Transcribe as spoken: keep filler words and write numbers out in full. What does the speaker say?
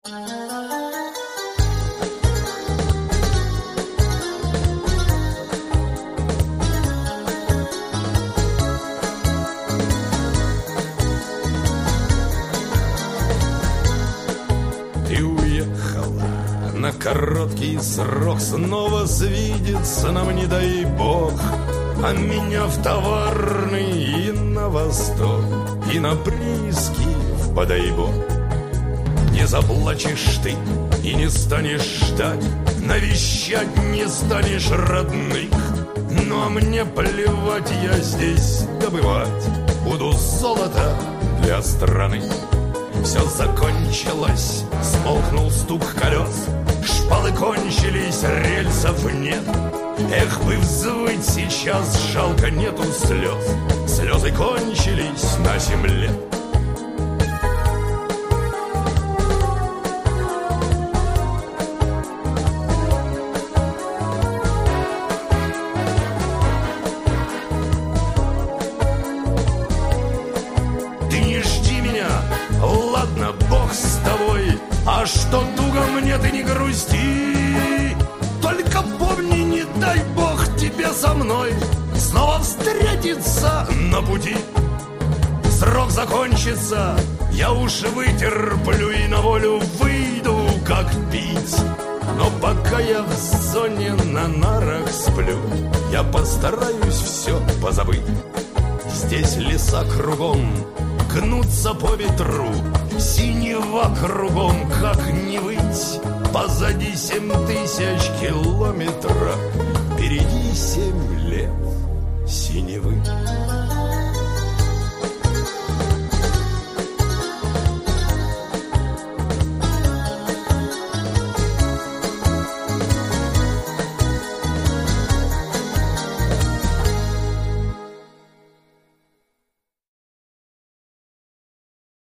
На короткий срок снова свидится нам, не дай бог. А меня в товарный и на восток, и на прииски в подай бог. Не заплачешь ты и не станешь ждать, навещать не станешь родных. Ну а мне плевать, я здесь добывать буду золото для страны. Все закончилось, смолкнул стук колес, шпалы кончились, рельсов нет. Эх, бы взвыть сейчас, жалко, нету слез. Слезы кончились на земле. А что туго мне, ты не грусти. Только помни, не дай бог тебе со мной снова встретиться на пути. Срок закончится, я уж вытерплю и на волю выйду, как пить. Но пока я в зоне на нарах сплю, я постараюсь все позабыть. Здесь леса кругом гнутся по ветру, синева кругом, как не выть. Позади семь тысяч километров, впереди семь лет синевы.